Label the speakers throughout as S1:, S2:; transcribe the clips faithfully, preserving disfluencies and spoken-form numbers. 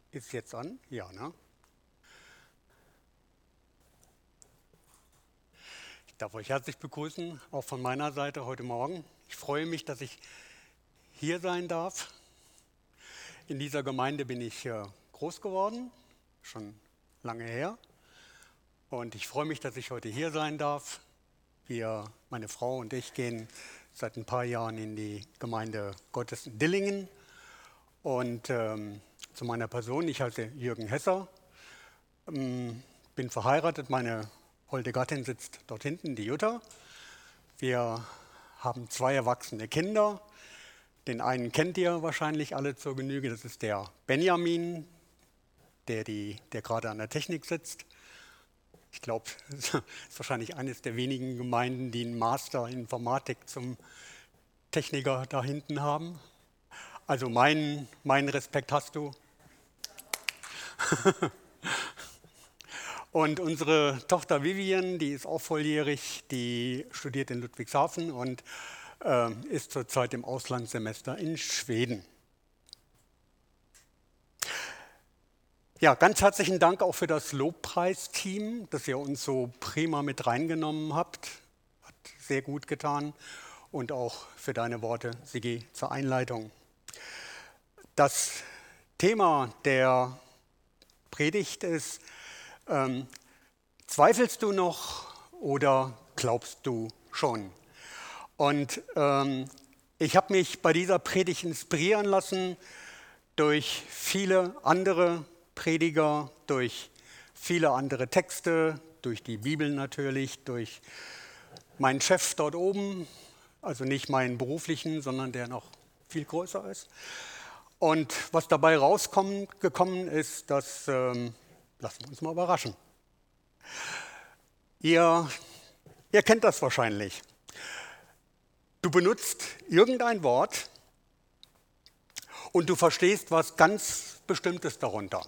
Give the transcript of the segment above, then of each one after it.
S1: Ist jetzt an? Ja, ne? Ich darf euch herzlich begrüßen, auch von meiner Seite heute Morgen. Ich freue mich, dass ich hier sein darf. In dieser Gemeinde bin ich äh, groß geworden, schon lange her. Und ich freue mich, dass ich heute hier sein darf. Wir, meine Frau und ich, gehen seit ein paar Jahren in die Gemeinde Gottes in Dillingen. Und ähm, zu meiner Person, ich heiße Jürgen Hesser, ähm, bin verheiratet, meine holde Gattin sitzt dort hinten, die Jutta. Wir haben zwei erwachsene Kinder. Den einen kennt ihr wahrscheinlich alle zur Genüge, das ist der Benjamin, der, die, der gerade an der Technik sitzt. Ich glaube, das ist wahrscheinlich eines der wenigen Gemeinden, die einen Master in Informatik zum Techniker da hinten haben. Also meinen mein Respekt hast du. Und unsere Tochter Vivian, die ist auch volljährig, die studiert in Ludwigshafen und äh, ist zurzeit im Auslandssemester in Schweden. Ja, ganz herzlichen Dank auch für das Lobpreisteam, dass ihr uns so prima mit reingenommen habt. Hat sehr gut getan. Und auch für deine Worte, Sigi, zur Einleitung. Das Thema der Predigt ist, ähm, zweifelst du noch oder glaubst du schon? Und ähm, ich habe mich bei dieser Predigt inspirieren lassen durch viele andere Prediger, durch viele andere Texte, durch die Bibel natürlich, durch meinen Chef dort oben, also nicht meinen beruflichen, sondern der noch viel größer ist. Und was dabei rausgekommen ist, das ähm, lassen wir uns mal überraschen. Ihr, ihr kennt das wahrscheinlich. Du benutzt irgendein Wort und du verstehst was ganz Bestimmtes darunter.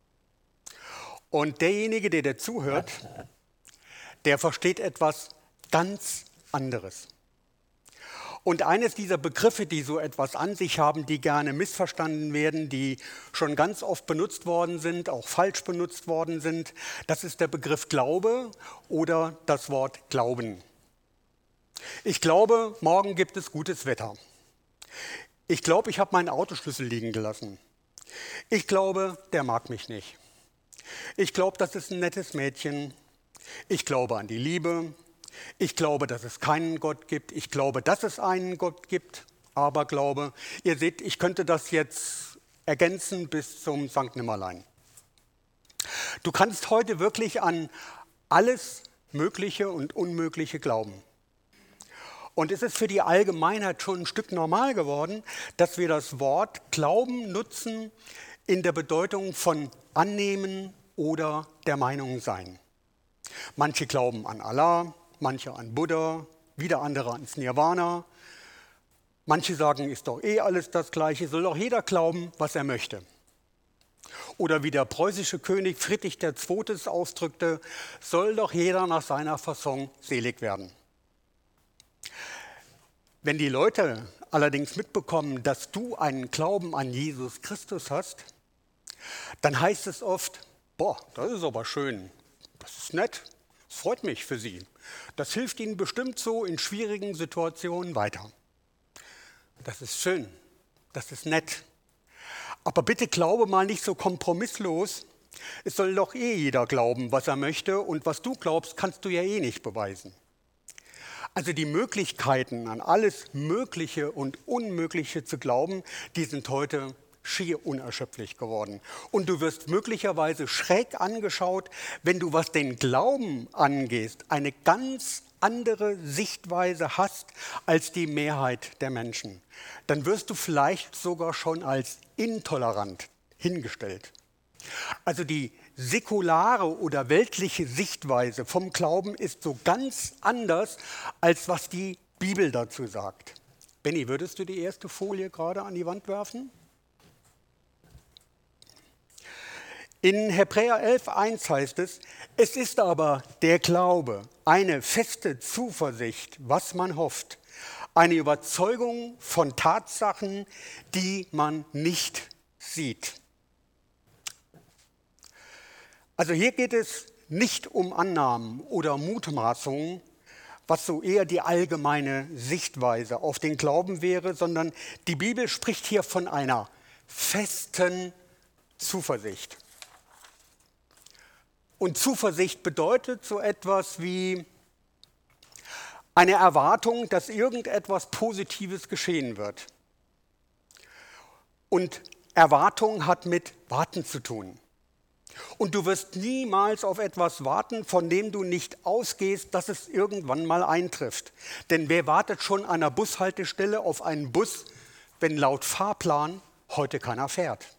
S1: Und derjenige, der dir zuhört, der versteht etwas ganz anderes. Und eines dieser Begriffe, die so etwas an sich haben, die gerne missverstanden werden, die schon ganz oft benutzt worden sind, auch falsch benutzt worden sind, das ist der Begriff Glaube oder das Wort Glauben. Ich glaube, morgen gibt es gutes Wetter. Ich glaube, ich habe meinen Autoschlüssel liegen gelassen. Ich glaube, der mag mich nicht. Ich glaube, das ist ein nettes Mädchen. Ich glaube an die Liebe. Ich glaube, dass es keinen Gott gibt. Ich glaube, dass es einen Gott gibt. Aber glaube, ihr seht, ich könnte das jetzt ergänzen bis zum Sankt Nimmerlein. Du kannst heute wirklich an alles Mögliche und Unmögliche glauben. Und es ist für die Allgemeinheit schon ein Stück normal geworden, dass wir das Wort Glauben nutzen in der Bedeutung von annehmen oder der Meinung sein. Manche glauben an Allah, manche an Buddha, wieder andere ans Nirvana. Manche sagen, ist doch eh alles das Gleiche, soll doch jeder glauben, was er möchte. Oder wie der preußische König Friedrich der Zweite es ausdrückte, soll doch jeder nach seiner Fasson selig werden. Wenn die Leute allerdings mitbekommen, dass du einen Glauben an Jesus Christus hast, dann heißt es oft, boah, das ist aber schön, das ist nett, das freut mich für Sie. Das hilft Ihnen bestimmt so in schwierigen Situationen weiter. Das ist schön, das ist nett. Aber bitte glaube mal nicht so kompromisslos. Es soll doch eh jeder glauben, was er möchte, und was du glaubst, kannst du ja eh nicht beweisen. Also die Möglichkeiten, an alles Mögliche und Unmögliche zu glauben, die sind heute schier unerschöpflich geworden. Und du wirst möglicherweise schräg angeschaut, wenn du, was den Glauben angehst, eine ganz andere Sichtweise hast als die Mehrheit der Menschen. Dann wirst du vielleicht sogar schon als intolerant hingestellt. Also die säkulare oder weltliche Sichtweise vom Glauben ist so ganz anders, als was die Bibel dazu sagt. Benni, würdest du die erste Folie gerade an die Wand werfen? In Hebräer elf eins heißt es, es ist aber der Glaube, eine feste Zuversicht, was man hofft, eine Überzeugung von Tatsachen, die man nicht sieht. Also hier geht es nicht um Annahmen oder Mutmaßungen, was so eher die allgemeine Sichtweise auf den Glauben wäre, sondern die Bibel spricht hier von einer festen Zuversicht. Und Zuversicht bedeutet so etwas wie eine Erwartung, dass irgendetwas Positives geschehen wird. Und Erwartung hat mit Warten zu tun. Und du wirst niemals auf etwas warten, von dem du nicht ausgehst, dass es irgendwann mal eintrifft. Denn wer wartet schon an einer Bushaltestelle auf einen Bus, wenn laut Fahrplan heute keiner fährt?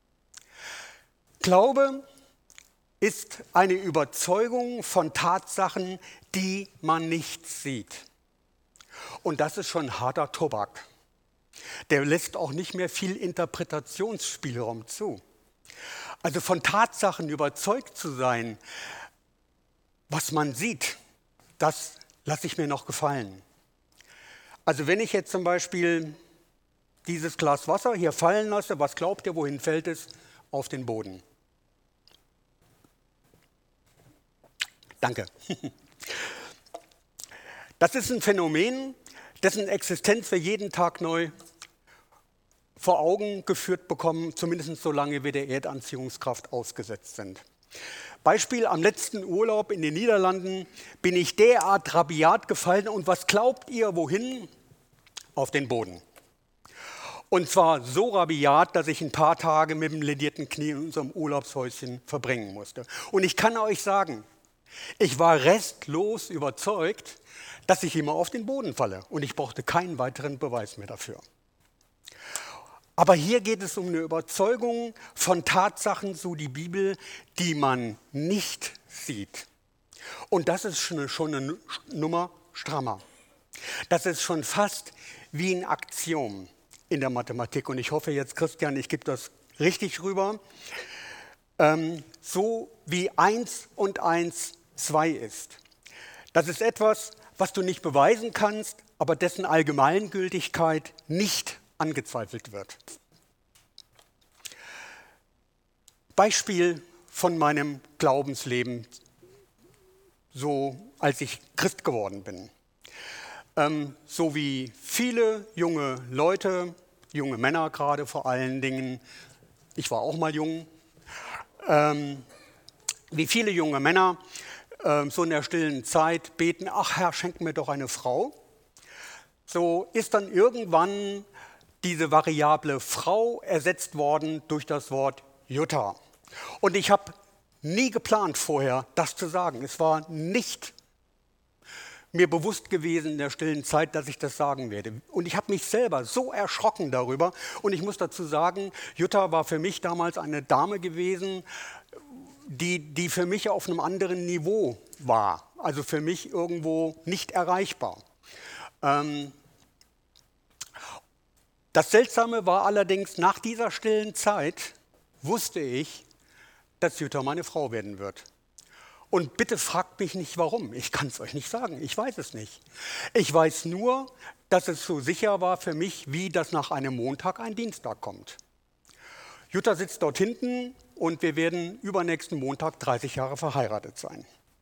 S1: Glaube ist eine Überzeugung von Tatsachen, die man nicht sieht. Und das ist schon harter Tobak. Der lässt auch nicht mehr viel Interpretationsspielraum zu. Also von Tatsachen überzeugt zu sein, was man sieht, das lasse ich mir noch gefallen. Also wenn ich jetzt zum Beispiel dieses Glas Wasser hier fallen lasse, was glaubt ihr, wohin fällt es? Auf den Boden. Danke. Das ist ein Phänomen, dessen Existenz wir jeden Tag neu vor Augen geführt bekommen, zumindest solange wir der Erdanziehungskraft ausgesetzt sind. Beispiel, am letzten Urlaub in den Niederlanden bin ich derart rabiat gefallen und was glaubt ihr, wohin? Auf den Boden. Und zwar so rabiat, dass ich ein paar Tage mit dem ledierten Knie in unserem Urlaubshäuschen verbringen musste. Und ich kann euch sagen, ich war restlos überzeugt, dass ich immer auf den Boden falle und ich brauchte keinen weiteren Beweis mehr dafür. Aber hier geht es um eine Überzeugung von Tatsachen, so die Bibel, die man nicht sieht. Und das ist schon eine, schon eine Nummer strammer. Das ist schon fast wie ein Axiom in der Mathematik. Und ich hoffe jetzt, Christian, ich gebe das richtig rüber. Ähm, so wie eins und eins zwei ist. Das ist etwas, was du nicht beweisen kannst, aber dessen Allgemeingültigkeit nicht angezweifelt wird. Beispiel von meinem Glaubensleben, so als ich Christ geworden bin. Ähm, so wie viele junge Leute, junge Männer gerade vor allen Dingen, ich war auch mal jung, ähm, wie viele junge Männer ähm, so in der stillen Zeit beten, ach Herr, schenk mir doch eine Frau. So ist dann irgendwann diese Variable Frau ersetzt worden durch das Wort Jutta. Und ich habe nie geplant vorher, das zu sagen. Es war nicht mir bewusst gewesen in der stillen Zeit, dass ich das sagen werde. Und ich habe mich selber so erschrocken darüber. Und ich muss dazu sagen, Jutta war für mich damals eine Dame gewesen, die, die für mich auf einem anderen Niveau war. Also für mich irgendwo nicht erreichbar. Ähm, Das Seltsame war allerdings, nach dieser stillen Zeit wusste ich, dass Jutta meine Frau werden wird. Und bitte fragt mich nicht, warum. Ich kann es euch nicht sagen. Ich weiß es nicht. Ich weiß nur, dass es so sicher war für mich, wie das nach einem Montag ein Dienstag kommt. Jutta sitzt dort hinten und wir werden übernächsten Montag dreißig Jahre verheiratet sein.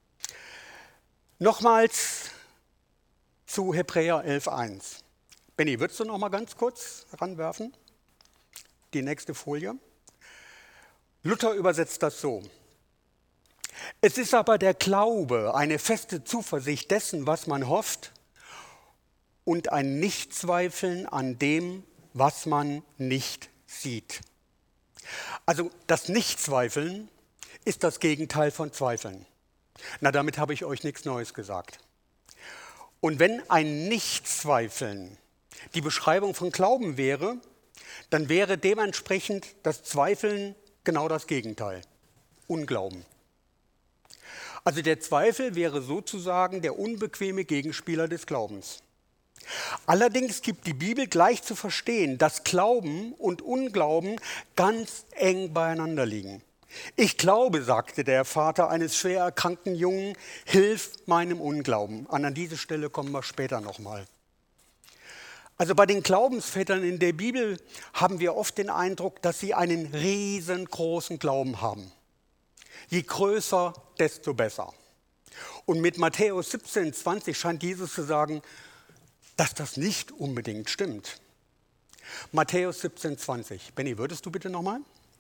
S1: Nochmals zu Hebräer elf eins. Benni, würdest du noch mal ganz kurz ranwerfen? Die nächste Folie. Luther übersetzt das so. Es ist aber der Glaube, eine feste Zuversicht dessen, was man hofft, und ein Nichtzweifeln an dem, was man nicht sieht. Also das Nichtzweifeln ist das Gegenteil von Zweifeln. Na, damit habe ich euch nichts Neues gesagt. Und wenn ein Nichtzweifeln die Beschreibung von Glauben wäre, dann wäre dementsprechend das Zweifeln genau das Gegenteil. Unglauben. Also der Zweifel wäre sozusagen der unbequeme Gegenspieler des Glaubens. Allerdings gibt die Bibel gleich zu verstehen, dass Glauben und Unglauben ganz eng beieinander liegen. Ich glaube, sagte der Vater eines schwer erkrankten Jungen, hilf meinem Unglauben. An diese Stelle kommen wir später nochmal. Also bei den Glaubensvätern in der Bibel haben wir oft den Eindruck, dass sie einen riesengroßen Glauben haben. Je größer, desto besser. Und mit Matthäus siebzehn, zwanzig scheint Jesus zu sagen, dass das nicht unbedingt stimmt. Matthäus siebzehn, zwanzig. Benny, würdest du bitte nochmal?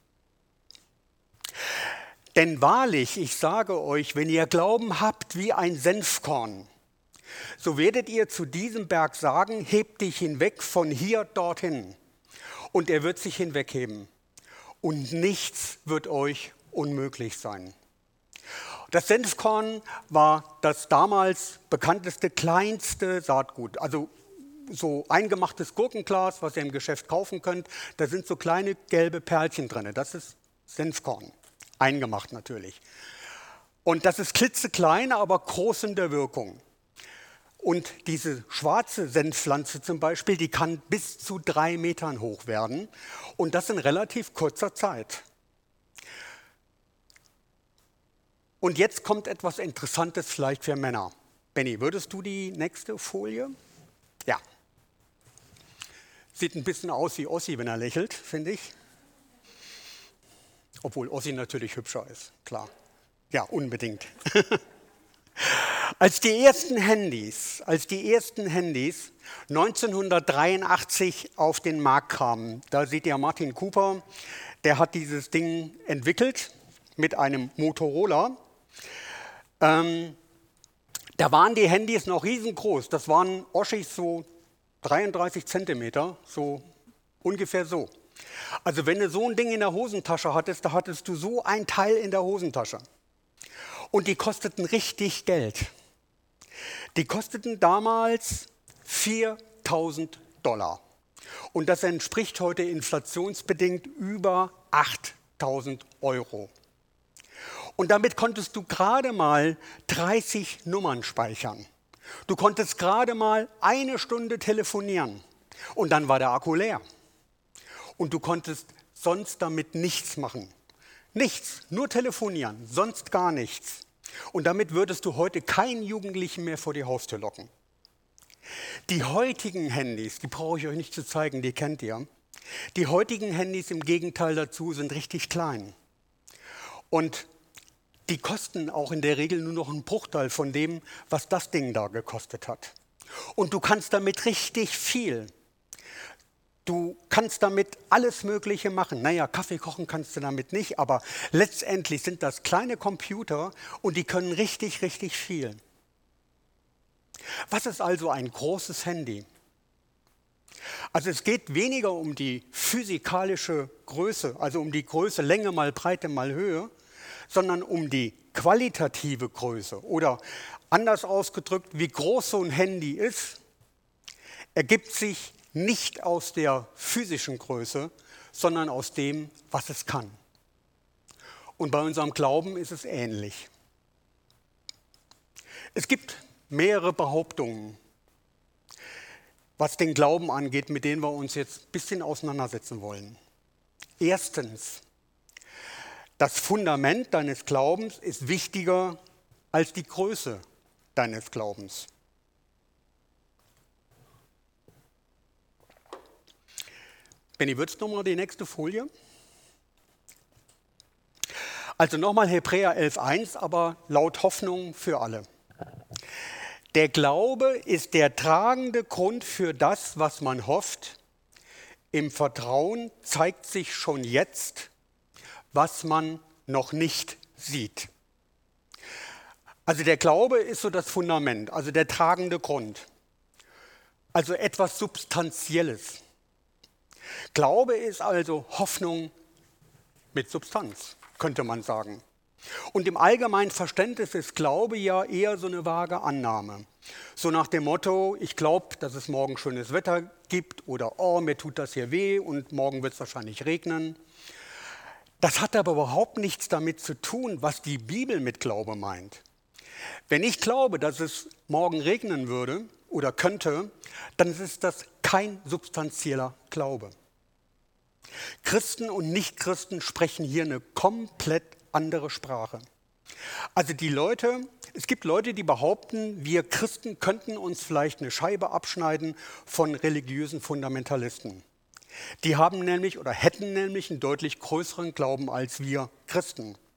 S1: Denn wahrlich, ich sage euch, wenn ihr Glauben habt wie ein Senfkorn, so werdet ihr zu diesem Berg sagen, hebt dich hinweg von hier dorthin. Und er wird sich hinwegheben. Und nichts wird euch unmöglich sein. Das Senfkorn war das damals bekannteste, kleinste Saatgut. Also so eingemachtes Gurkenglas, was ihr im Geschäft kaufen könnt. Da sind so kleine gelbe Perlchen drin. Das ist Senfkorn. Eingemacht natürlich. Und das ist klitzeklein, aber groß in der Wirkung. Und diese schwarze Senfpflanze zum Beispiel, die kann bis zu drei Metern hoch werden. Und das in relativ kurzer Zeit. Und jetzt kommt etwas Interessantes vielleicht für Männer. Benny, würdest du die nächste Folie? Ja. Sieht ein bisschen aus wie Ossi, wenn er lächelt, finde ich. Obwohl Ossi natürlich hübscher ist, klar. Ja, unbedingt. Als die ersten Handys, als die ersten Handys neunzehnhundertdreiundachtzig auf den Markt kamen, da seht ihr Martin Cooper, der hat dieses Ding entwickelt mit einem Motorola. Ähm, da waren die Handys noch riesengroß. Das waren Oschis so dreiunddreißig Zentimeter, so ungefähr so. Also wenn du so ein Ding in der Hosentasche hattest, da hattest du so ein Teil in der Hosentasche. Und die kosteten richtig Geld. Die kosteten damals viertausend Dollar. Und das entspricht heute inflationsbedingt über achttausend Euro. Und damit konntest du gerade mal dreißig Nummern speichern. Du konntest gerade mal eine Stunde telefonieren. Und dann war der Akku leer. Und du konntest sonst damit nichts machen. Nichts, nur telefonieren, sonst gar nichts. Und damit würdest du heute keinen Jugendlichen mehr vor die Haustür locken. Die heutigen Handys, die brauche ich euch nicht zu zeigen, die kennt ihr. Die heutigen Handys im Gegenteil dazu sind richtig klein. Und die kosten auch in der Regel nur noch einen Bruchteil von dem, was das Ding da gekostet hat. Und du kannst damit richtig viel. Du kannst damit alles Mögliche machen. Naja, Kaffee kochen kannst du damit nicht, aber letztendlich sind das kleine Computer und die können richtig, richtig viel. Was ist also ein großes Handy? Also es geht weniger um die physikalische Größe, also um die Größe, Länge mal Breite mal Höhe, sondern um die qualitative Größe. Oder anders ausgedrückt, wie groß so ein Handy ist, ergibt sich nicht aus der physischen Größe, sondern aus dem, was es kann. Und bei unserem Glauben ist es ähnlich. Es gibt mehrere Behauptungen, was den Glauben angeht, mit denen wir uns jetzt ein bisschen auseinandersetzen wollen. Erstens, das Fundament deines Glaubens ist wichtiger als die Größe deines Glaubens. Benni, würdest du nochmal die nächste Folie? Also nochmal Hebräer elf eins, aber laut Hoffnung für alle. Der Glaube ist der tragende Grund für das, was man hofft. Im Vertrauen zeigt sich schon jetzt, was man noch nicht sieht. Also der Glaube ist so das Fundament, also der tragende Grund. Also etwas Substanzielles. Glaube ist also Hoffnung mit Substanz, könnte man sagen. Und im allgemeinen Verständnis ist Glaube ja eher so eine vage Annahme. So nach dem Motto, ich glaube, dass es morgen schönes Wetter gibt oder oh, mir tut das hier weh und morgen wird es wahrscheinlich regnen. Das hat aber überhaupt nichts damit zu tun, was die Bibel mit Glaube meint. Wenn ich glaube, dass es morgen regnen würde oder könnte, dann ist das kein substanzieller Glaube. Christen und Nichtchristen sprechen hier eine komplett andere Sprache. Also die Leute, es gibt Leute, die behaupten, wir Christen könnten uns vielleicht eine Scheibe abschneiden von religiösen Fundamentalisten. Die haben nämlich oder hätten nämlich einen deutlich größeren Glauben als wir Christen.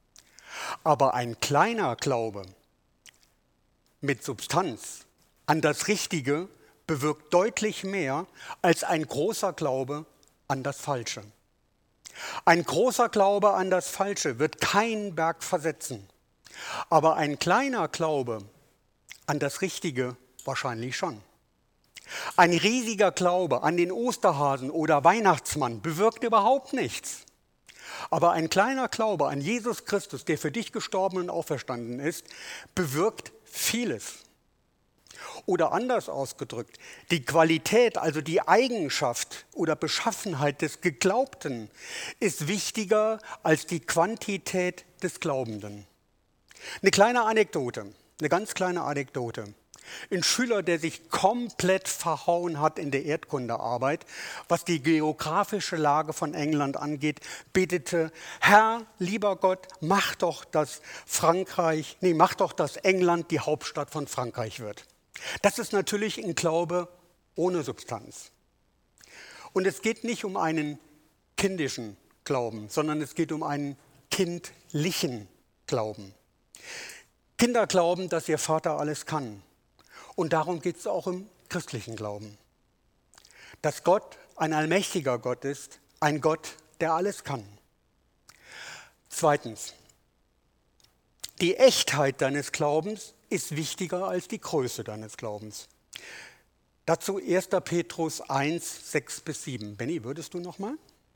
S1: Aber ein kleiner Glaube mit Substanz an das Richtige bewirkt deutlich mehr als ein großer Glaube an das Falsche. Ein großer Glaube an das Falsche wird keinen Berg versetzen, aber ein kleiner Glaube an das Richtige wahrscheinlich schon. Ein riesiger Glaube an den Osterhasen oder Weihnachtsmann bewirkt überhaupt nichts. Aber ein kleiner Glaube an Jesus Christus, der für dich gestorben und auferstanden ist, bewirkt vieles. Oder anders ausgedrückt, die Qualität, also die Eigenschaft oder Beschaffenheit des Geglaubten ist wichtiger als die Quantität des Glaubenden. Eine kleine Anekdote, eine ganz kleine Anekdote. Ein Schüler, der sich komplett verhauen hat in der Erdkundearbeit, was die geografische Lage von England angeht, betete: Herr, lieber Gott, mach doch, dass Frankreich, nee, mach doch, dass England die Hauptstadt von Frankreich wird. Das ist natürlich ein Glaube ohne Substanz. Und es geht nicht um einen kindischen Glauben, sondern es geht um einen kindlichen Glauben. Kinder glauben, dass ihr Vater alles kann. Und darum geht es auch im christlichen Glauben. Dass Gott ein allmächtiger Gott ist, ein Gott, der alles kann. Zweitens, die Echtheit deines Glaubens ist wichtiger als die Größe deines Glaubens. Dazu erster Petrus eins, sechs bis sieben. Benni, würdest du noch mal?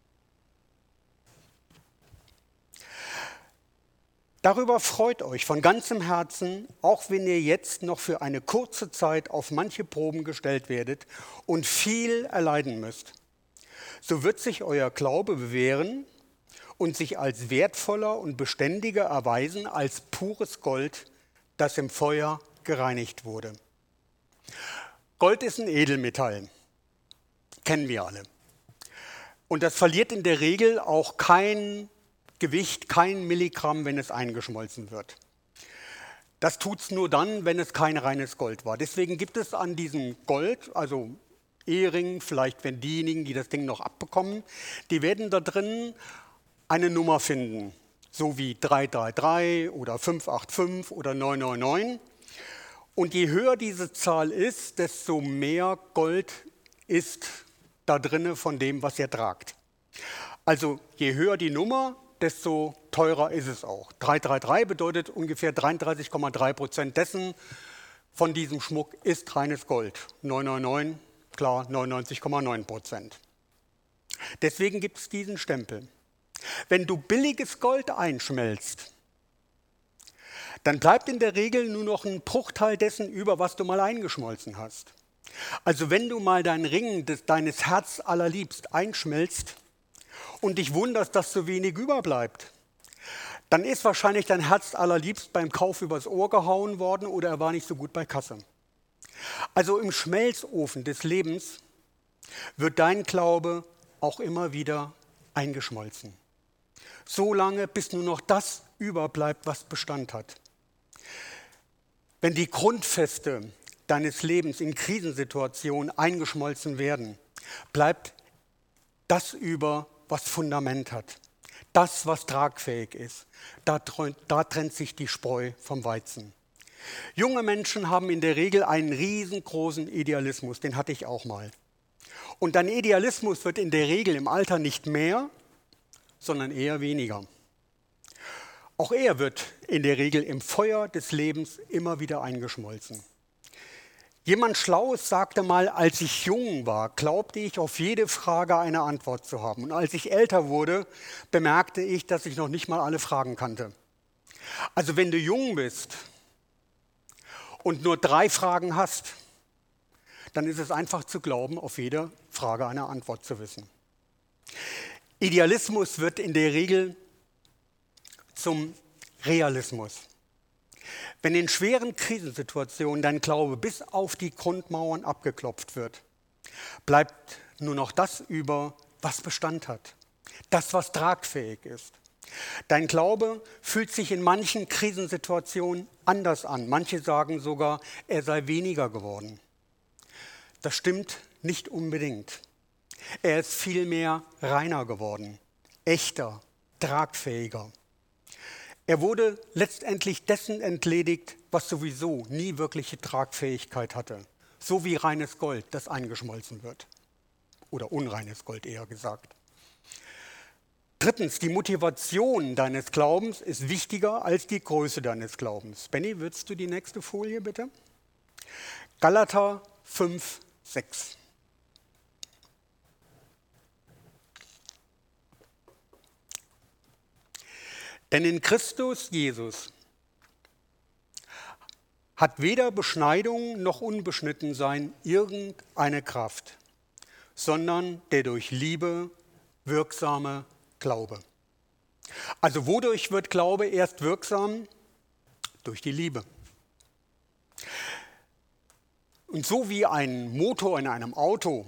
S1: Darüber freut euch von ganzem Herzen, auch wenn ihr jetzt noch für eine kurze Zeit auf manche Proben gestellt werdet und viel erleiden müsst. So wird sich euer Glaube bewähren und sich als wertvoller und beständiger erweisen als pures Gold, das im Feuer gereinigt wurde. Gold ist ein Edelmetall, kennen wir alle. Und das verliert in der Regel auch kein Gewicht, kein Milligramm, wenn es eingeschmolzen wird. Das tut es nur dann, wenn es kein reines Gold war. Deswegen gibt es an diesem Gold, also Ehering, vielleicht wenn diejenigen, die das Ding noch abbekommen, die werden da drin eine Nummer finden, so wie drei drei drei oder fünf acht fünf oder neun neun neun. Und je höher diese Zahl ist, desto mehr Gold ist da drin von dem, was ihr tragt. Also je höher die Nummer, desto teurer ist es auch. drei drei drei bedeutet ungefähr dreiunddreißig Komma drei Prozent dessen von diesem Schmuck ist reines Gold. neun neun neun, klar, neunundneunzig Komma neun Prozent. Deswegen gibt es diesen Stempel. Wenn du billiges Gold einschmelzt, dann bleibt in der Regel nur noch ein Bruchteil dessen über, was du mal eingeschmolzen hast. Also wenn du mal deinen Ring des, deines Herz allerliebst einschmelzt, und dich wunderst, dass so wenig überbleibt, dann ist wahrscheinlich dein Herz allerliebst beim Kauf übers Ohr gehauen worden oder er war nicht so gut bei Kasse. Also im Schmelzofen des Lebens wird dein Glaube auch immer wieder eingeschmolzen. So lange, bis nur noch das überbleibt, was Bestand hat. Wenn die Grundfeste deines Lebens in Krisensituationen eingeschmolzen werden, bleibt das über, was Fundament hat, das, was tragfähig ist. Da, da trennt sich die Spreu vom Weizen. Junge Menschen haben in der Regel einen riesengroßen Idealismus, den hatte ich auch mal. Und dein Idealismus wird in der Regel im Alter nicht mehr, sondern eher weniger. Auch er wird in der Regel im Feuer des Lebens immer wieder eingeschmolzen. Jemand Schlaues sagte mal, als ich jung war, glaubte ich, auf jede Frage eine Antwort zu haben. Und als ich älter wurde, bemerkte ich, dass ich noch nicht mal alle Fragen kannte. Also wenn du jung bist und nur drei Fragen hast, dann ist es einfach zu glauben, auf jede Frage eine Antwort zu wissen. Idealismus wird in der Regel zum Realismus. Wenn in schweren Krisensituationen dein Glaube bis auf die Grundmauern abgeklopft wird, bleibt nur noch das über, was Bestand hat. Das, was tragfähig ist. Dein Glaube fühlt sich in manchen Krisensituationen anders an. Manche sagen sogar, er sei weniger geworden. Das stimmt nicht unbedingt. Er ist vielmehr reiner geworden, echter, tragfähiger. Er wurde letztendlich dessen entledigt, was sowieso nie wirkliche Tragfähigkeit hatte. So wie reines Gold, das eingeschmolzen wird. Oder unreines Gold eher gesagt. Drittens, die Motivation deines Glaubens ist wichtiger als die Größe deines Glaubens. Benny, würdest du die nächste Folie bitte? Galater fünf, sechs. Denn in Christus Jesus hat weder Beschneidung noch Unbeschnittensein irgendeine Kraft, sondern der durch Liebe wirksame Glaube. Also wodurch wird Glaube erst wirksam? Durch die Liebe. Und so wie ein Motor in einem Auto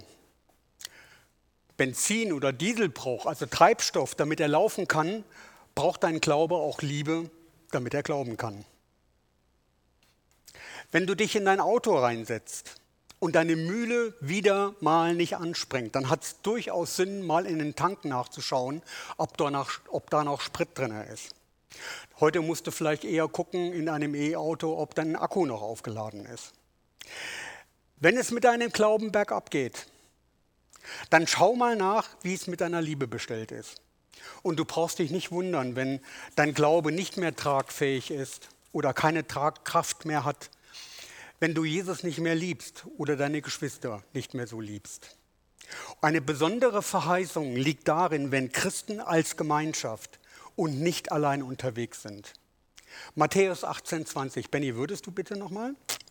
S1: Benzin oder Diesel braucht, also Treibstoff, damit er laufen kann, braucht dein Glaube auch Liebe, damit er glauben kann. Wenn du dich in dein Auto reinsetzt und deine Mühle wieder mal nicht anspringt, dann hat es durchaus Sinn, mal in den Tank nachzuschauen, ob da noch, ob da noch Sprit drin ist. Heute musst du vielleicht eher gucken in einem E-Auto, ob dein Akku noch aufgeladen ist. Wenn es mit deinem Glauben bergab geht, dann schau mal nach, wie es mit deiner Liebe bestellt ist. Und du brauchst dich nicht wundern, wenn dein Glaube nicht mehr tragfähig ist oder keine Tragkraft mehr hat, wenn du Jesus nicht mehr liebst oder deine Geschwister nicht mehr so liebst. Eine besondere Verheißung liegt darin, wenn Christen als Gemeinschaft und nicht allein unterwegs sind. Matthäus achtzehn, zwanzig. Benny, würdest du bitte nochmal?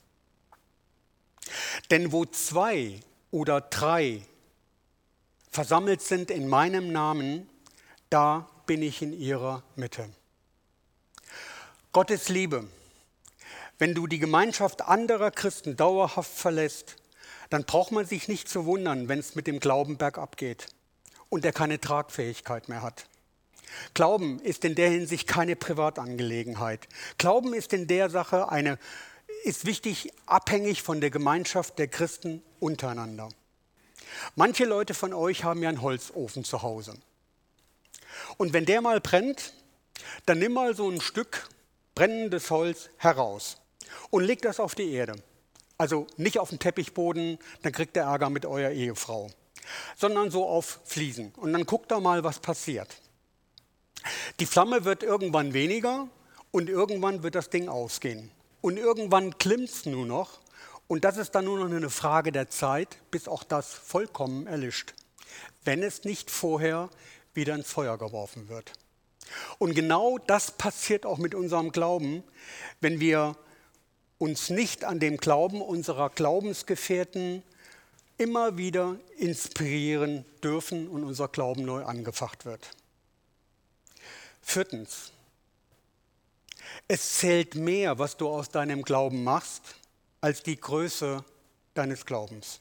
S1: Denn wo zwei oder drei versammelt sind in meinem Namen, da bin ich in ihrer Mitte. Gottes Liebe. Wenn du die Gemeinschaft anderer Christen dauerhaft verlässt, dann braucht man sich nicht zu wundern, wenn es mit dem Glauben bergab geht und er keine Tragfähigkeit mehr hat. Glauben ist in der Hinsicht keine Privatangelegenheit. Glauben ist in der Sache eine, ist wichtig, abhängig von der Gemeinschaft der Christen untereinander. Manche Leute von euch haben ja einen Holzofen zu Hause. Und wenn der mal brennt, dann nimm mal so ein Stück brennendes Holz heraus und leg das auf die Erde. Also nicht auf den Teppichboden, dann kriegt ihr Ärger mit eurer Ehefrau, sondern so auf Fliesen. Und dann guckt da mal, was passiert. Die Flamme wird irgendwann weniger und irgendwann wird das Ding ausgehen. Und irgendwann klimmt es nur noch und das ist dann nur noch eine Frage der Zeit, bis auch das vollkommen erlischt, wenn es nicht vorher wieder ins Feuer geworfen wird. Und genau das passiert auch mit unserem Glauben, wenn wir uns nicht an dem Glauben unserer Glaubensgefährten immer wieder inspirieren dürfen und unser Glauben neu angefacht wird. Viertens. Es zählt mehr, was du aus deinem Glauben machst, als die Größe deines Glaubens.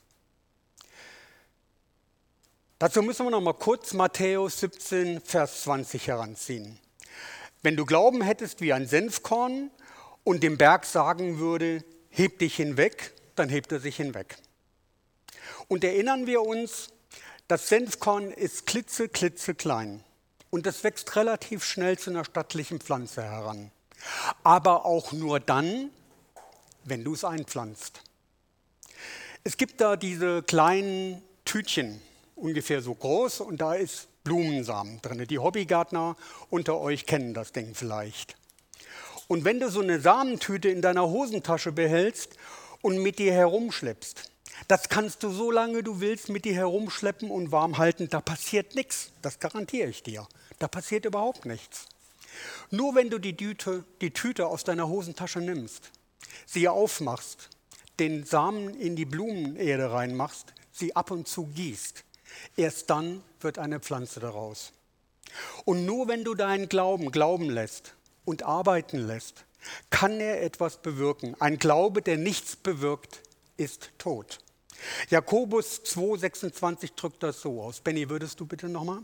S1: Dazu müssen wir noch mal kurz Matthäus siebzehn, Vers zwanzig heranziehen. Wenn du Glauben hättest wie ein Senfkorn und dem Berg sagen würde, heb dich hinweg, dann hebt er sich hinweg. Und erinnern wir uns, das Senfkorn ist klitze, klitze klein und es wächst relativ schnell zu einer stattlichen Pflanze heran. Aber auch nur dann, wenn du es einpflanzt. Es gibt da diese kleinen Tütchen, ungefähr so groß, und da ist Blumensamen drin. Die Hobbygärtner unter euch kennen das Ding vielleicht. Und wenn du so eine Samentüte in deiner Hosentasche behältst und mit dir herumschleppst, das kannst du so lange du willst mit dir herumschleppen und warm halten, da passiert nichts. Das garantiere ich dir. Da passiert überhaupt nichts. Nur wenn du die Tüte, die Tüte aus deiner Hosentasche nimmst, sie aufmachst, den Samen in die Blumenerde reinmachst, sie ab und zu gießt, erst dann wird eine Pflanze daraus. Und nur wenn du deinen Glauben glauben lässt und arbeiten lässt, kann er etwas bewirken. Ein Glaube, der nichts bewirkt, ist tot. Jakobus zwei, sechsundzwanzig drückt das so aus. Benny, würdest du bitte nochmal?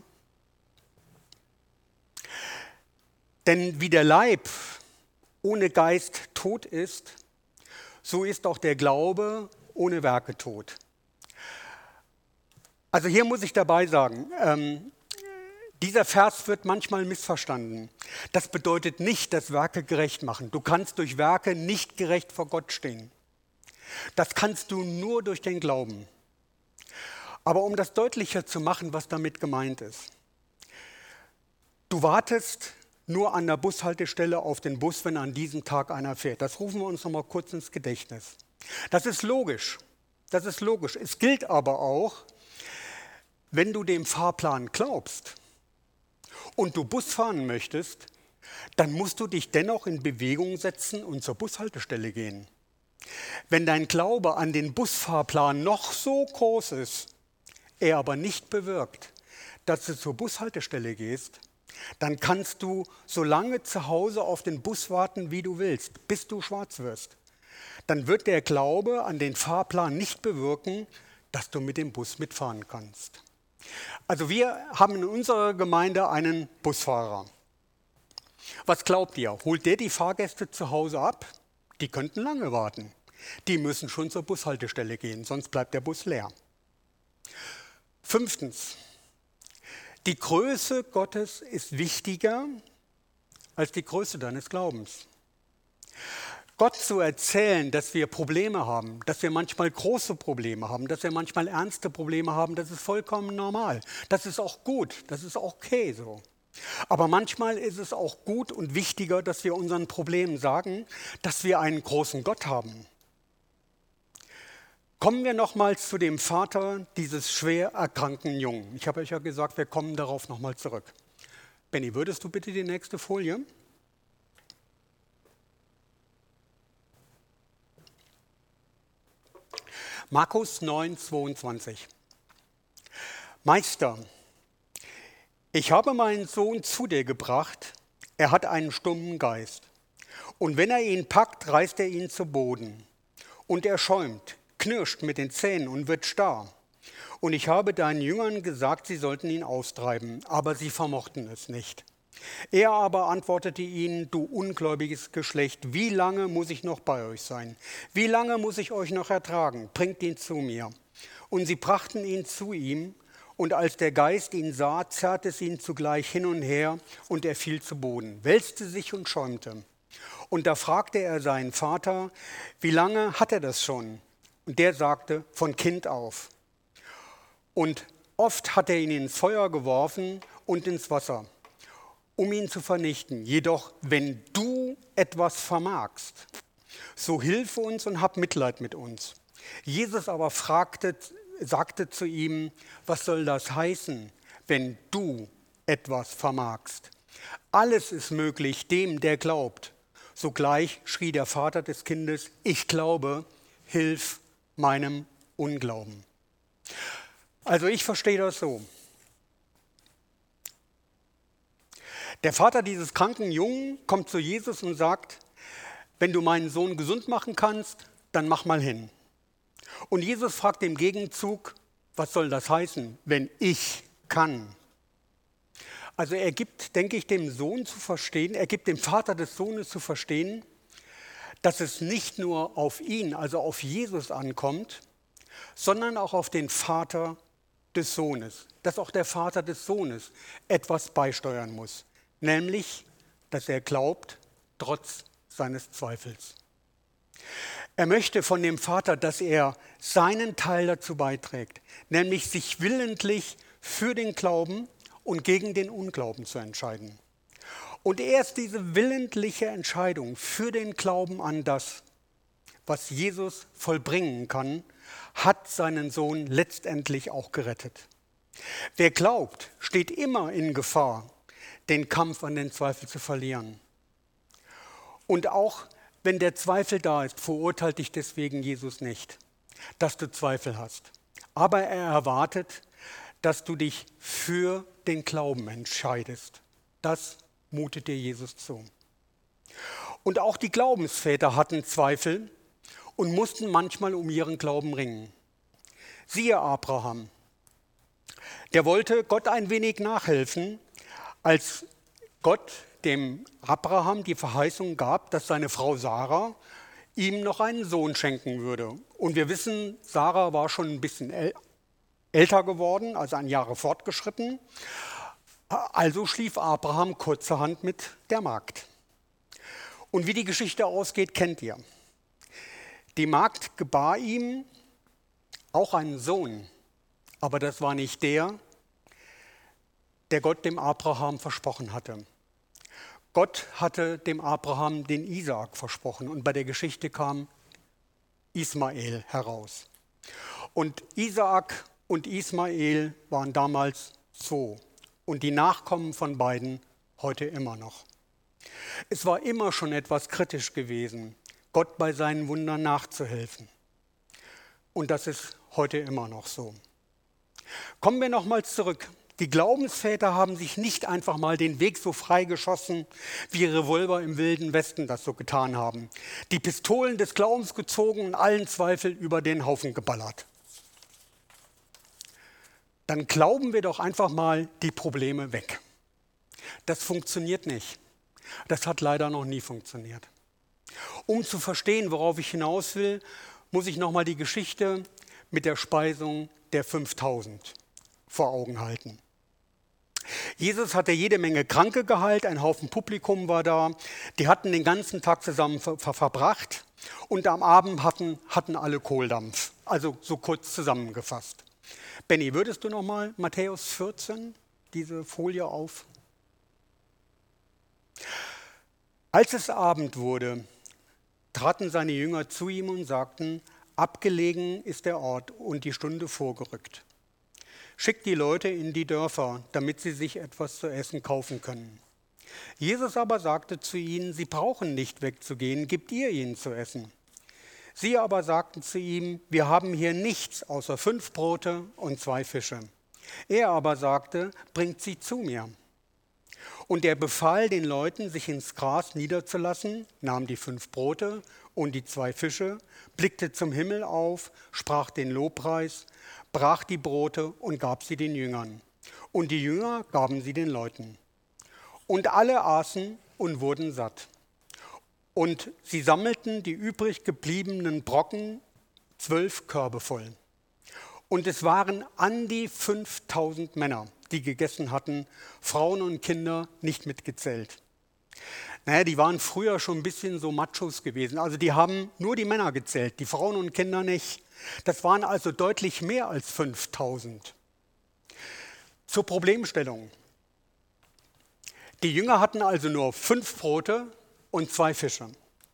S1: Denn wie der Leib ohne Geist tot ist, so ist auch der Glaube ohne Werke tot. Also hier muss ich dabei sagen, ähm, Dieser Vers wird manchmal missverstanden. Das bedeutet nicht, dass Werke gerecht machen. Du kannst durch Werke nicht gerecht vor Gott stehen. Das kannst du nur durch den Glauben. Aber um das deutlicher zu machen, was damit gemeint ist. Du wartest nur an der Bushaltestelle auf den Bus, wenn an diesem Tag einer fährt. Das rufen wir uns noch mal kurz ins Gedächtnis. Das ist logisch. Das ist logisch. Es gilt aber auch, wenn du dem Fahrplan glaubst und du Bus fahren möchtest, dann musst du dich dennoch in Bewegung setzen und zur Bushaltestelle gehen. Wenn dein Glaube an den Busfahrplan noch so groß ist, er aber nicht bewirkt, dass du zur Bushaltestelle gehst, dann kannst du so lange zu Hause auf den Bus warten, wie du willst, bis du schwarz wirst. Dann wird der Glaube an den Fahrplan nicht bewirken, dass du mit dem Bus mitfahren kannst. Also wir haben in unserer Gemeinde einen Busfahrer. Was glaubt ihr? Holt der die Fahrgäste zu Hause ab? Die könnten lange warten. Die müssen schon zur Bushaltestelle gehen, sonst bleibt der Bus leer. Fünftens. Die Größe Gottes ist wichtiger als die Größe deines Glaubens. Gott zu erzählen, dass wir Probleme haben, dass wir manchmal große Probleme haben, dass wir manchmal ernste Probleme haben, das ist vollkommen normal. Das ist auch gut, das ist auch okay so. Aber manchmal ist es auch gut und wichtiger, dass wir unseren Problemen sagen, dass wir einen großen Gott haben. Kommen wir nochmals zu dem Vater dieses schwer erkrankten Jungen. Ich habe euch ja gesagt, wir kommen darauf nochmal zurück. Benny, würdest du bitte die nächste Folie? Markus neun, zweiundzwanzig. Meister, ich habe meinen Sohn zu dir gebracht, er hat einen stummen Geist. Und wenn er ihn packt, reißt er ihn zu Boden. Und er schäumt, knirscht mit den Zähnen und wird starr. Und ich habe deinen Jüngern gesagt, sie sollten ihn austreiben, aber sie vermochten es nicht. Er aber antwortete ihnen, du ungläubiges Geschlecht, wie lange muss ich noch bei euch sein? Wie lange muss ich euch noch ertragen? Bringt ihn zu mir. Und sie brachten ihn zu ihm, und als der Geist ihn sah, zerrte es ihn zugleich hin und her, und er fiel zu Boden, wälzte sich und schäumte. Und da fragte er seinen Vater, wie lange hat er das schon? Und der sagte, von Kind auf. Und oft hat er ihn ins Feuer geworfen und ins Wasser, um ihn zu vernichten. Jedoch, wenn du etwas vermagst, so hilf uns und hab Mitleid mit uns. Jesus aber fragte, sagte zu ihm, was soll das heißen, wenn du etwas vermagst? Alles ist möglich dem, der glaubt. Sogleich schrie der Vater des Kindes, ich glaube, hilf meinem Unglauben. Also ich verstehe das so. Der Vater dieses kranken Jungen kommt zu Jesus und sagt, wenn du meinen Sohn gesund machen kannst, dann mach mal hin. Und Jesus fragt im Gegenzug, was soll das heißen, wenn ich kann? Also er gibt, denke ich, dem Sohn zu verstehen, er gibt dem Vater des Sohnes zu verstehen, dass es nicht nur auf ihn, also auf Jesus ankommt, sondern auch auf den Vater des Sohnes, dass auch der Vater des Sohnes etwas beisteuern muss, nämlich, dass er glaubt, trotz seines Zweifels. Er möchte von dem Vater, dass er seinen Teil dazu beiträgt, nämlich sich willentlich für den Glauben und gegen den Unglauben zu entscheiden. Und erst diese willentliche Entscheidung für den Glauben an das, was Jesus vollbringen kann, hat seinen Sohn letztendlich auch gerettet. Wer glaubt, steht immer in Gefahr, den Kampf an den Zweifel zu verlieren. Und auch wenn der Zweifel da ist, verurteilt dich deswegen Jesus nicht, dass du Zweifel hast. Aber er erwartet, dass du dich für den Glauben entscheidest. Das mutet dir Jesus zu. Und auch die Glaubensväter hatten Zweifel und mussten manchmal um ihren Glauben ringen. Siehe Abraham. Der wollte Gott ein wenig nachhelfen, als Gott dem Abraham die Verheißung gab, dass seine Frau Sarah ihm noch einen Sohn schenken würde. Und wir wissen, Sarah war schon ein bisschen äl- älter geworden, also an Jahre fortgeschritten. Also schlief Abraham kurzerhand mit der Magd. Und wie die Geschichte ausgeht, kennt ihr. Die Magd gebar ihm auch einen Sohn, aber das war nicht der, der Gott dem Abraham versprochen hatte. Gott hatte dem Abraham den Isaak versprochen und bei der Geschichte kam Ismael heraus. Und Isaak und Ismael waren damals zwei und die Nachkommen von beiden heute immer noch. Es war immer schon etwas kritisch gewesen, Gott bei seinen Wundern nachzuhelfen. Und das ist heute immer noch so. Kommen wir nochmals zurück. Die Glaubensväter haben sich nicht einfach mal den Weg so freigeschossen, wie Revolver im Wilden Westen das so getan haben. Die Pistolen des Glaubens gezogen und allen Zweifel über den Haufen geballert. Dann glauben wir doch einfach mal die Probleme weg. Das funktioniert nicht. Das hat leider noch nie funktioniert. Um zu verstehen, worauf ich hinaus will, muss ich nochmal die Geschichte mit der Speisung der fünftausend vor Augen halten. Jesus hatte jede Menge Kranke geheilt, ein Haufen Publikum war da, die hatten den ganzen Tag zusammen ver- ver- verbracht und am Abend hatten, hatten alle Kohldampf, also so kurz zusammengefasst. Benny, würdest du nochmal Matthäus vierzehn, diese Folie auf? Als es Abend wurde, traten seine Jünger zu ihm und sagten, abgelegen ist der Ort und die Stunde vorgerückt. Schickt die Leute in die Dörfer, damit sie sich etwas zu essen kaufen können. Jesus aber sagte zu ihnen, sie brauchen nicht wegzugehen, gebt ihr ihnen zu essen. Sie aber sagten zu ihm, wir haben hier nichts außer fünf Brote und zwei Fische. Er aber sagte, bringt sie zu mir. Und er befahl den Leuten, sich ins Gras niederzulassen, nahm die fünf Brote und die zwei Fische, blickte zum Himmel auf, sprach den Lobpreis, brach die Brote und gab sie den Jüngern. Und die Jünger gaben sie den Leuten. Und alle aßen und wurden satt. Und sie sammelten die übrig gebliebenen Brocken, zwölf Körbe voll. Und es waren an die fünftausend Männer, die gegessen hatten, Frauen und Kinder nicht mitgezählt. Naja, die waren früher schon ein bisschen so Machos gewesen. Also die haben nur die Männer gezählt, die Frauen und Kinder nicht. Das waren also deutlich mehr als fünftausend. Zur Problemstellung. Die Jünger hatten also nur fünf Brote und zwei Fische.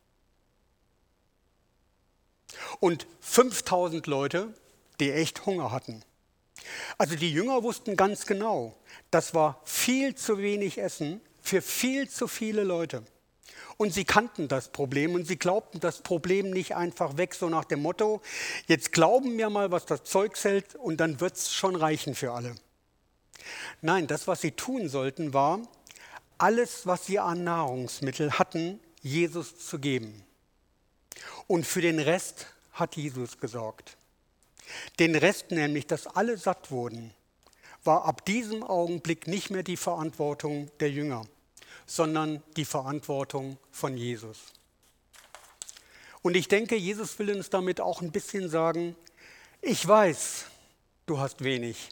S1: Und fünftausend Leute, die echt Hunger hatten. Also die Jünger wussten ganz genau, das war viel zu wenig Essen für viel zu viele Leute. Und sie kannten das Problem und sie glaubten das Problem nicht einfach weg, so nach dem Motto, jetzt glauben wir mal, was das Zeug hält und dann wird es schon reichen für alle. Nein, das, was sie tun sollten, war, alles, was sie an Nahrungsmittel hatten, Jesus zu geben. Und für den Rest hat Jesus gesorgt. Den Rest nämlich, dass alle satt wurden, war ab diesem Augenblick nicht mehr die Verantwortung der Jünger, sondern die Verantwortung von Jesus. Und ich denke, Jesus will uns damit auch ein bisschen sagen, ich weiß, du hast wenig,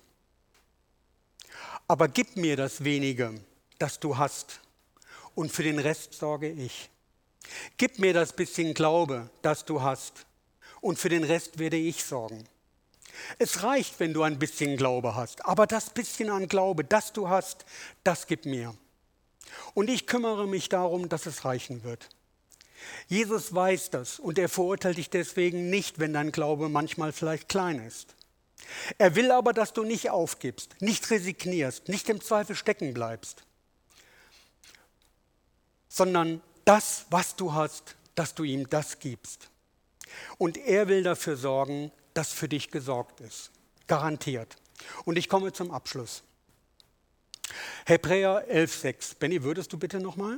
S1: aber gib mir das Wenige, das du hast, und für den Rest sorge ich. Gib mir das bisschen Glaube, das du hast, und für den Rest werde ich sorgen. Es reicht, wenn du ein bisschen Glaube hast, aber das bisschen an Glaube, das du hast, das gib mir. Und ich kümmere mich darum, dass es reichen wird. Jesus weiß das und er verurteilt dich deswegen nicht, wenn dein Glaube manchmal vielleicht klein ist. Er will aber, dass du nicht aufgibst, nicht resignierst, nicht im Zweifel stecken bleibst, sondern das, was du hast, dass du ihm das gibst. Und er will dafür sorgen, dass für dich gesorgt ist. Garantiert. Und ich komme zum Abschluss. Hebräer elf sechs. Benny, würdest du bitte nochmal?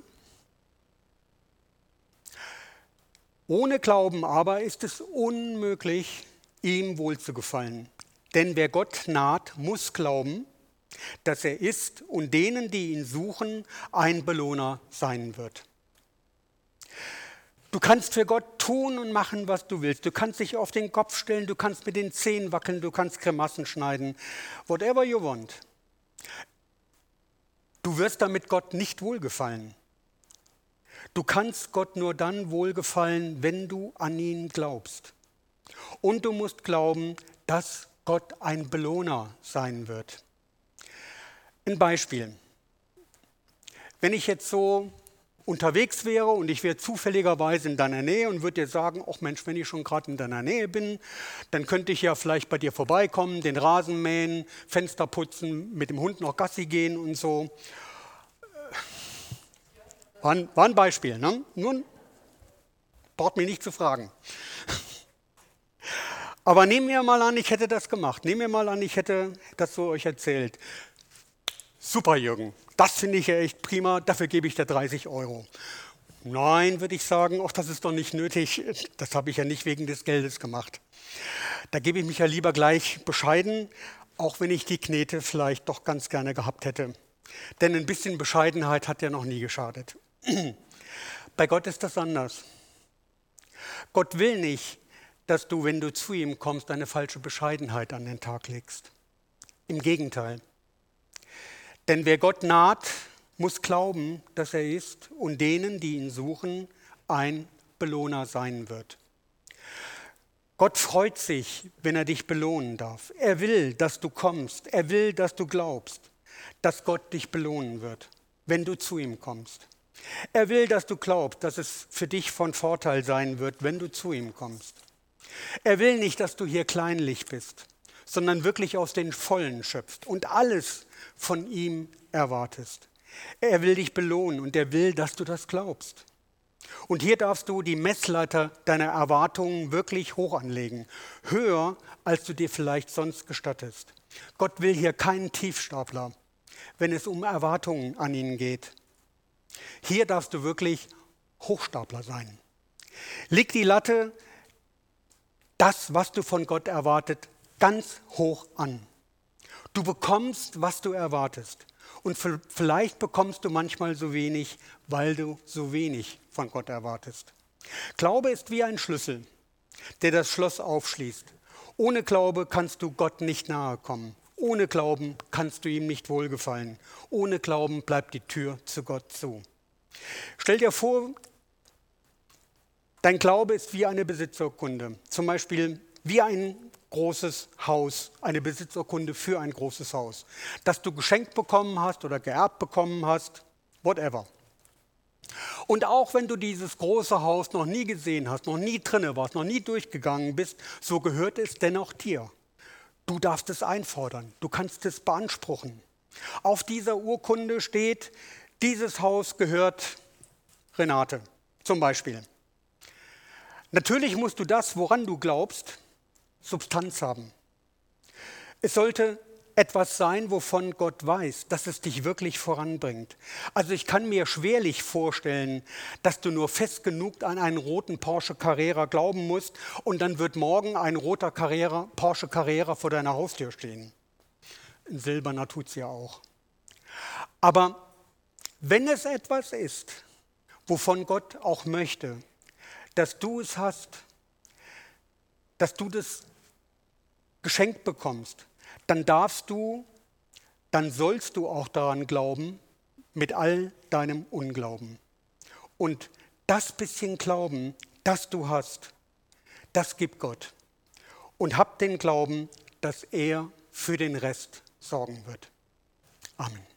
S1: Ohne Glauben aber ist es unmöglich, ihm wohlzugefallen. Denn wer Gott naht, muss glauben, dass er ist und denen, die ihn suchen, ein Belohner sein wird. Du kannst für Gott tun und machen, was du willst. Du kannst dich auf den Kopf stellen, du kannst mit den Zehen wackeln, du kannst Grimassen schneiden. Whatever you want. Du wirst damit Gott nicht wohlgefallen. Du kannst Gott nur dann wohlgefallen, wenn du an ihn glaubst. Und du musst glauben, dass Gott ein Belohner sein wird. Ein Beispiel. Wenn ich jetzt so unterwegs wäre und ich wäre zufälligerweise in deiner Nähe und würde dir sagen, ach Mensch, wenn ich schon gerade in deiner Nähe bin, dann könnte ich ja vielleicht bei dir vorbeikommen, den Rasen mähen, Fenster putzen, mit dem Hund noch Gassi gehen und so. War ein, war ein Beispiel, ne? Nun, braucht mich nicht zu fragen. Aber nehmen wir mal an, ich hätte das gemacht. Nehmen wir mal an, ich hätte das so euch erzählt. Super, Jürgen, das finde ich ja echt prima, dafür gebe ich dir dreißig Euro. Nein, würde ich sagen, ach, das ist doch nicht nötig, das habe ich ja nicht wegen des Geldes gemacht. Da gebe ich mich ja lieber gleich bescheiden, auch wenn ich die Knete vielleicht doch ganz gerne gehabt hätte. Denn ein bisschen Bescheidenheit hat ja noch nie geschadet. Bei Gott ist das anders. Gott will nicht, dass du, wenn du zu ihm kommst, eine falsche Bescheidenheit an den Tag legst. Im Gegenteil. Denn wer Gott naht, muss glauben, dass er ist und denen, die ihn suchen, ein Belohner sein wird. Gott freut sich, wenn er dich belohnen darf. Er will, dass du kommst. Er will, dass du glaubst, dass Gott dich belohnen wird, wenn du zu ihm kommst. Er will, dass du glaubst, dass es für dich von Vorteil sein wird, wenn du zu ihm kommst. Er will nicht, dass du hier kleinlich bist, sondern wirklich aus den Vollen schöpfst und alles von ihm erwartest. Er will dich belohnen und er will, dass du das glaubst. Und hier darfst du die Messleiter deiner Erwartungen wirklich hoch anlegen, höher, als du dir vielleicht sonst gestattest. Gott will hier keinen Tiefstapler, wenn es um Erwartungen an ihn geht. Hier darfst du wirklich Hochstapler sein. Leg die Latte, das, was du von Gott erwartet, ganz hoch an. Du bekommst, was du erwartest. Und vielleicht bekommst du manchmal so wenig, weil du so wenig von Gott erwartest. Glaube ist wie ein Schlüssel, der das Schloss aufschließt. Ohne Glaube kannst du Gott nicht nahe kommen. Ohne Glauben kannst du ihm nicht wohlgefallen. Ohne Glauben bleibt die Tür zu Gott zu. Stell dir vor, dein Glaube ist wie eine Besitzurkunde. Zum Beispiel wie ein großes Haus, eine Besitzurkunde für ein großes Haus, das du geschenkt bekommen hast oder geerbt bekommen hast, whatever. Und auch wenn du dieses große Haus noch nie gesehen hast, noch nie drinne warst, noch nie durchgegangen bist, so gehört es dennoch dir. Du darfst es einfordern, du kannst es beanspruchen. Auf dieser Urkunde steht, dieses Haus gehört Renate, zum Beispiel. Natürlich musst du das, woran du glaubst, Substanz haben. Es sollte etwas sein, wovon Gott weiß, dass es dich wirklich voranbringt. Also ich kann mir schwerlich vorstellen, dass du nur fest genug an einen roten Porsche Carrera glauben musst und dann wird morgen ein roter Carrera, Porsche Carrera vor deiner Haustür stehen. Ein silberner tut es ja auch. Aber wenn es etwas ist, wovon Gott auch möchte, dass du es hast, dass du das geschenkt bekommst, dann darfst du, dann sollst du auch daran glauben, mit all deinem Unglauben. Und das bisschen Glauben, das du hast, das gibt Gott. Und hab den Glauben, dass er für den Rest sorgen wird. Amen.